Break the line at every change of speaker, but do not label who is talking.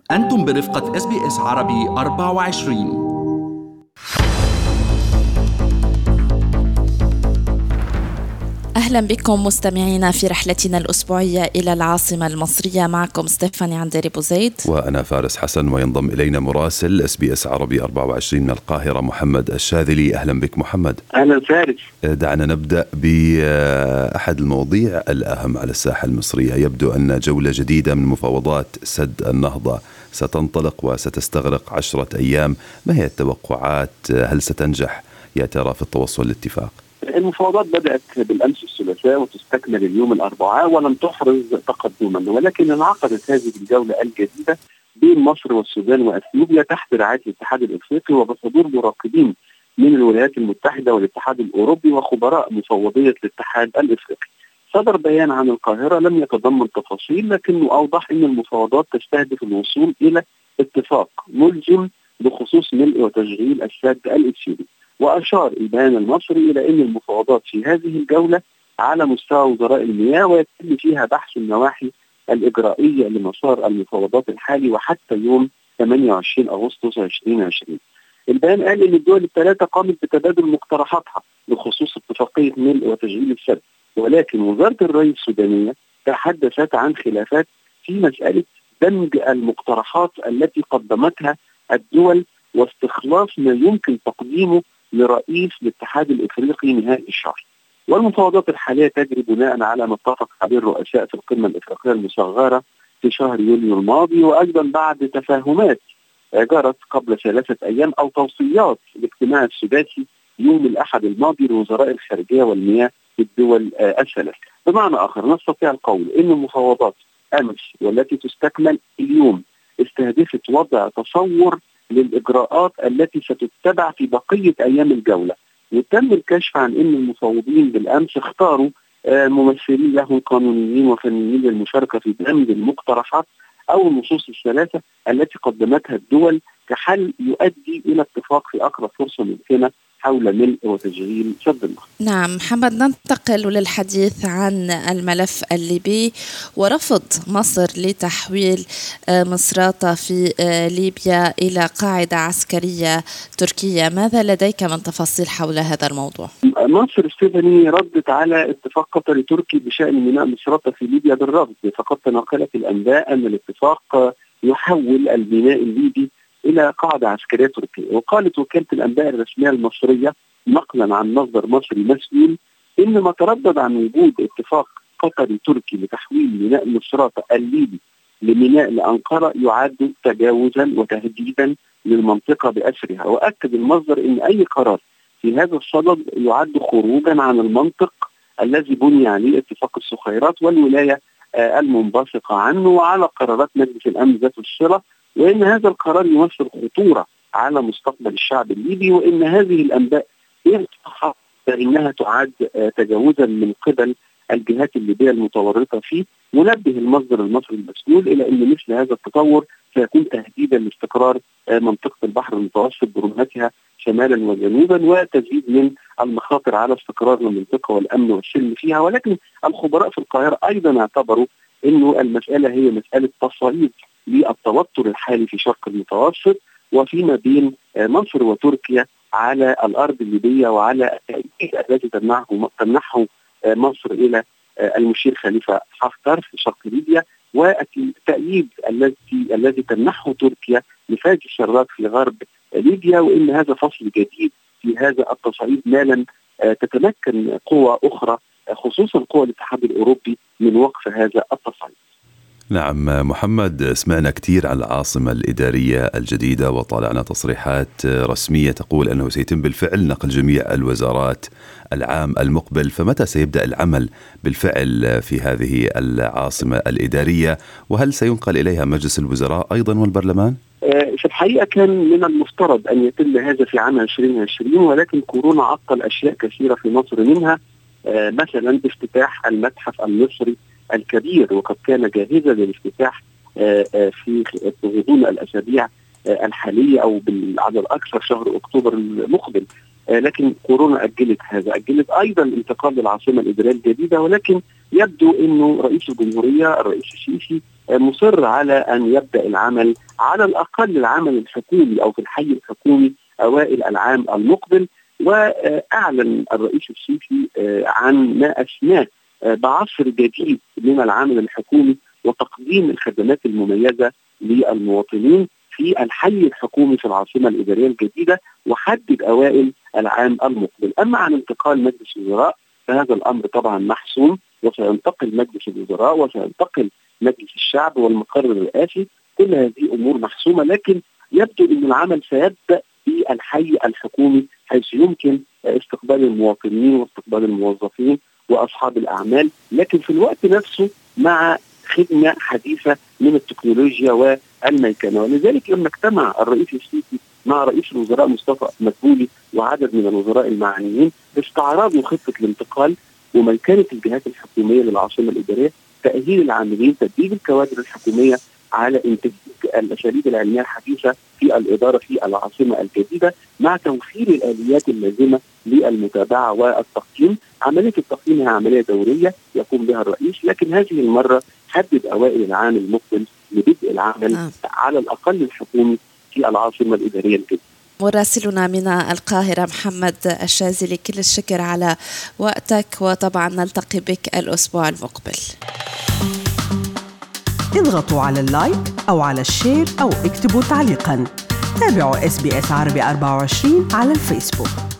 أنتم برفقة SBS عربي 24.
أهلا بكم مستمعينا في رحلتنا الأسبوعية إلى العاصمة المصرية. معكم ستيفاني عنديري بوزيد
وأنا فارس حسن، وينضم إلينا مراسل SBS عربي 24 من القاهرة محمد الشاذلي. أهلا بك محمد.
أهلا فارس.
دعنا نبدأ بأحد المواضيع الأهم على الساحة المصرية. يبدو أن جولة جديدة من مفاوضات سد النهضة ستنطلق وستستغرق 10 أيام. ما هي التوقعات؟ هل ستنجح يا ترى في التوصل لاتفاق؟
المفاوضات بدأت بالأمس الثلاثاء وتستكمل اليوم الأربعاء ولم تحرز تقدما، ولكن انعقدت هذه الجولة الجديدة بين مصر والسودان وأثيوبيا تحت رعاية الاتحاد الأفريقي وبحضور مراقبين من الولايات المتحدة والاتحاد الأوروبي وخبراء مفوضية الاتحاد الأفريقي. صدر بيان عن القاهرة لم يتضمن تفاصيل، لكنه أوضح أن المفاوضات تستهدف الوصول إلى اتفاق ملزم بخصوص ملء وتشغيل السد الإثيوبي. وأشار البيان المصري إلى أن المفاوضات في هذه الجولة على مستوى وزراء المياه، ويتم فيها بحث النواحي الإجرائية لمسار المفاوضات الحالي وحتى يوم 28 أغسطس 2020. البيان قال أن الدول الثلاثة قامت بتبادل مقترحاتها بخصوص اتفاقية ملء وتشغيل السد، ولكن وزارة الري السودانية تحدثت عن خلافات في مسألة دمج المقترحات التي قدمتها الدول واستخلاص ما يمكن تقديمه لرئيس الاتحاد الافريقي نهاية الشهر. والمفاوضات الحاليه تجري بناء على ما اتفق عليه الرؤساء في القمه الافريقيه المصغره في شهر يوليو الماضي، وايضا بعد تفاهمات جرت قبل 3 أيام او توصيات الاجتماع السداسي يوم الاحد الماضي لوزراء الخارجيه والمياه في الدول الثلاث. بمعنى اخر نستطيع القول ان المفاوضات امس والتي تستكمل اليوم استهدفت وضع تصور للإجراءات التي ستتبع في بقية أيام الجولة. وتم الكشف عن أن المفوضين بالأمس اختاروا ممثلين لهم قانونيين وفنيين للمشاركة في دمج المقترحات أو النصوص الثلاثة التي قدمتها الدول كحل يؤدي إلى اتفاق في أقرب فرصة ممكنة حول ملء وتشغيل سد النهضة.
نعم محمد، ننتقل للحديث عن الملف الليبي ورفض مصر لتحويل مصراتة في ليبيا إلى قاعدة عسكرية تركية. ماذا لديك من تفاصيل حول هذا الموضوع؟
مصر ستيفاني ردت على اتفاق قطري تركي بشأن ميناء مصراتة في ليبيا بالرفض، فقد تناقلت الأنباء أن الاتفاق يحول الميناء الليبي إلى قاعدة عسكرية تركية. وقالت وكالة الأنباء الرسمية المصرية نقلا عن مصدر مصري مسؤول إن ما تردد عن وجود اتفاق قطري تركي لتحويل ميناء مصراتة الليبي لميناء لأنقرة يعد تجاوزا وتهديدا للمنطقة بأسرها. وأكد المصدر إن أي قرار في هذا الصدد يعد خروجا عن المنطق الذي بني عليه اتفاق الصخيرات والولاية المنبثقة عنه وعلى قرارات مجلس الأمن ذات الصلة، وإن هذا القرار يمثل خطورة على مستقبل الشعب الليبي، وإن هذه الأنباء فإنها تعد تجاوزا من قبل الجهات الليبية المتورطة فيه. منبه المصدر المصري المسؤول إلى أن مثل هذا التطور سيكون تهديدا لاستقرار منطقة البحر المتوسط برمتها شمالا وجنوبا، وتزيد من المخاطر على استقرار المنطقة والأمن والسلم فيها. ولكن الخبراء في القاهرة أيضا اعتبروا أنه المسألة هي مسألة تصعيد للتوتر الحالي في شرق المتوسط وفيما بين مصر وتركيا على الأرض الليبية، وعلى التأييد الذي تمنحه مصر إلى المشير خليفة حفتر في شرق ليبيا، والتأييد الذي تمنحه تركيا لفاج الشراك في غرب ليبيا. وإن هذا فصل جديد في هذا التصعيد ما لن تتمكن قوى أخرى خصوصا قوى الاتحاد الأوروبي من وقف هذا التصعيد.
نعم محمد، سمعنا كثير عن العاصمة الإدارية الجديدة وطالعنا تصريحات رسمية تقول أنه سيتم بالفعل نقل جميع الوزارات العام المقبل، فمتى سيبدأ العمل بالفعل في هذه العاصمة الإدارية؟ وهل سينقل إليها مجلس الوزراء أيضا والبرلمان؟
في الحقيقة كان من المفترض أن يتم هذا في عام 2020، ولكن كورونا عطل أشياء كثيرة في مصر، منها مثلا افتتاح المتحف المصري الكبير، وقد كان جاهزا للافتتاح في غضون الأسابيع الحالية أو على الأكثر شهر أكتوبر المقبل. لكن كورونا أجلت أيضا الانتقال للعاصمة الإدارية الجديدة، ولكن يبدو أنه رئيس الجمهورية الرئيس السيسي مصر على أن يبدأ العمل على الأقل العمل الحكومي أو في الحي الحكومي أوائل العام المقبل. وأعلن الرئيس السيسي عن ما أسماه بعصر جديد من العمل الحكومي وتقديم الخدمات المميزة للمواطنين في الحي الحكومي في العاصمة الإدارية الجديدة، وحدد أوائل العام المقبل. أما عن انتقال مجلس الوزراء فهذا الأمر طبعا محسوم، وسينتقل مجلس الوزراء وسينتقل مجلس الشعب والمقر الرئاسي، كل هذه أمور محسومة. لكن يبدو أن العمل سيبدأ في الحي الحكومي، حيث يمكن استقبال المواطنين واستقبال الموظفين وأصحاب الأعمال، لكن في الوقت نفسه مع خدمة حديثة من التكنولوجيا والميكنة. ولذلك لما اجتمع الرئيس السيسي مع رئيس الوزراء مصطفى مدبولي وعدد من الوزراء المعنيين استعراضوا خطة الانتقال وميكنة الجهات الحكومية للعاصمة الإدارية، تأهيل العاملين، تدريب الكوادر الحكومية على انتاج الأساليب العلمية الحديثة في الإدارة في العاصمة الجديدة، مع توفير الآليات اللازمة للمتابعة والتقييم. عملية التقييم هي عملية دورية يقوم بها الرئيس، لكن هذه المرة حدد أوائل العام المقبل لبدء العمل على الأقل الحكومي في العاصمة الإدارية الجديدة.
مراسلنا من القاهرة محمد الشاذلي، كل الشكر على وقتك، وطبعا نلتقي بك الأسبوع المقبل.
اضغطوا على اللايك أو على الشير أو اكتبوا تعليقا. تابعوا SBS عربي 24 على الفيسبوك.